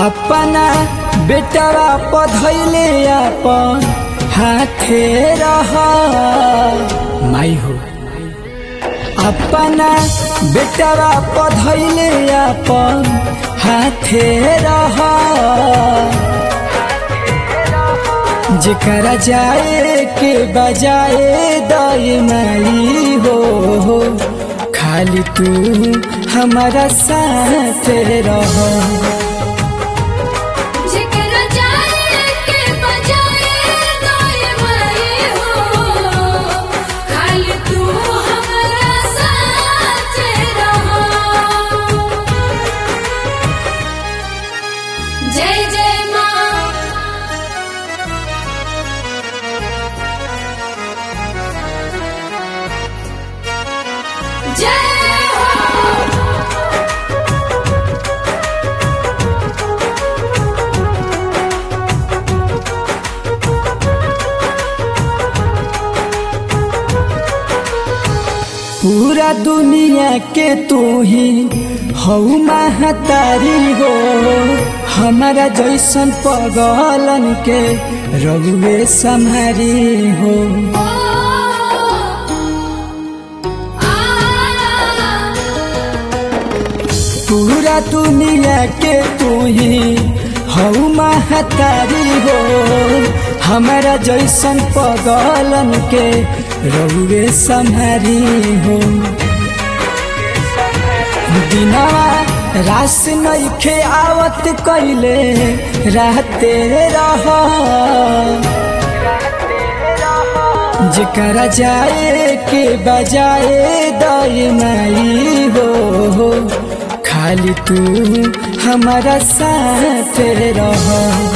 अपना बेटवा पधैले अपन हाथे रह माई हो। अपना बेटवा पधैले अपन हाथे रह जेकरा जाए के बजाए दाई माई हो खाली तू हमारा साथ रह। जय जय माँ जय हो। पूरा दुनिया के तू ही हऊ महतारी हो। हमारा जैसन पगलन के रघुवे सम्हारी हो। पूरा दुनिया के तू ही हऊ महतारी हो। हमारा जैसन पगलन के रघुवे सम्हारी हो। दिना रास नइखे आवत कइले रहते रह जेकरा जाए के बजाए दाई माई हो खाली तू हमारा साथ रह।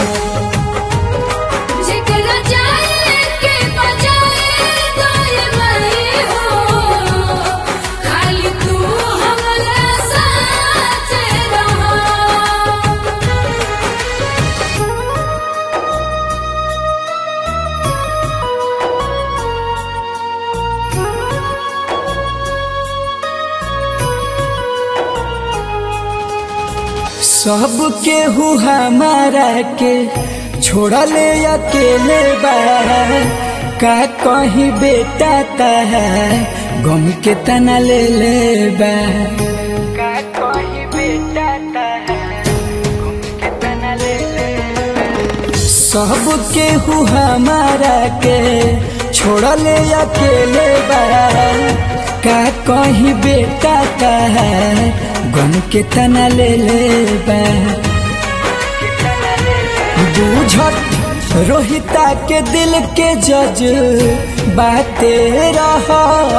सब केहू हमारा के छोड़ले अकेले बा। का कहीं बेटा है गम के तना ले बा। का कहीं बेटा है गम के तना ले बा। सब केहू हमारा के छोड़ले अकेले बा। का कहीं बेटा है गम के तना ले बा। बूझत रोहिता के दिल के जज बाते रह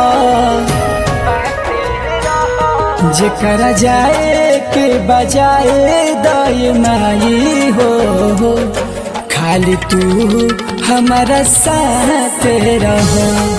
जेकरा जाए के बजाए दाई माई हो खाली तू हमारा साथ रह।